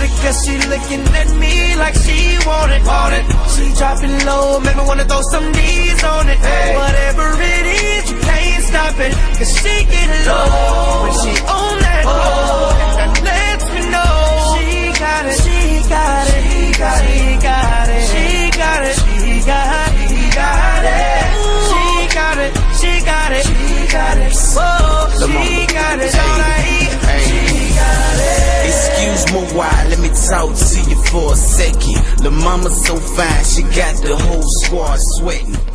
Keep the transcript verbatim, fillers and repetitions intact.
it, cause she looking at me like she want it, want it. She drop it low, make me wanna throw some D's on it. Hey. Whatever it is, you can't stop it, cause she get low when she on that pole. That lets me know she got it, she got it, she got it, she got it, she got it, she got it, she got it, she got it, she got it, she got it, whoa, she got it, all I eat, she got it. Excuse me while, let me talk to you for a second. The mama's so fine, she got the whole squad sweating.